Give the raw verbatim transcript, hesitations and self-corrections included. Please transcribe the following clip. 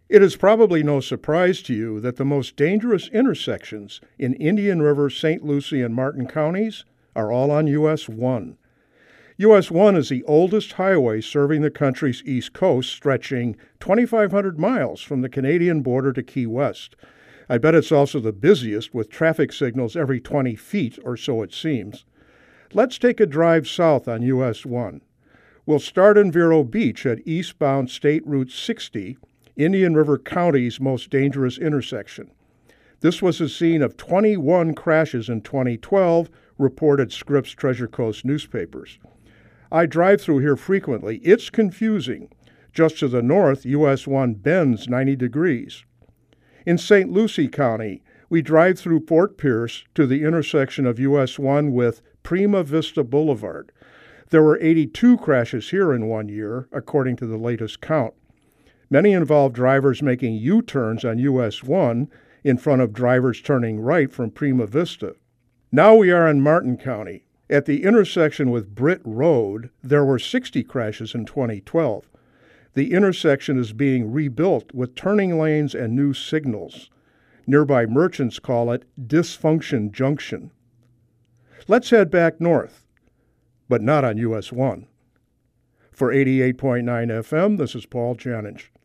It is probably no surprise to you that the most dangerous intersections in Indian River, Saint Lucie, and Martin counties are all on U S one. U S one is the oldest highway serving the country's east coast, stretching twenty-five hundred miles from the Canadian border to Key West. I bet it's also the busiest, with traffic signals every twenty feet, or so it seems. Let's take a drive south on U S one. We'll start in Vero Beach at eastbound State Route sixty, Indian River County's most dangerous intersection. This was the scene of twenty-one crashes in twenty twelve, reported Scripps Treasure Coast newspapers. I drive through here frequently. It's confusing. Just to the north, U S one bends ninety degrees. In Saint Lucie County, we drive through Fort Pierce to the intersection of U S one with Prima Vista Boulevard. There were eighty-two crashes here in one year, according to the latest count. Many involve drivers making U-turns on U S one in front of drivers turning right from Prima Vista. Now we are in Martin County. At the intersection with Britt Road, there were sixty crashes in twenty twelve. The intersection is being rebuilt with turning lanes and new signals. Nearby merchants call it Dysfunction Junction. Let's head back north, but not on U S one. For eighty-eight point nine F M, this is Paul Janich.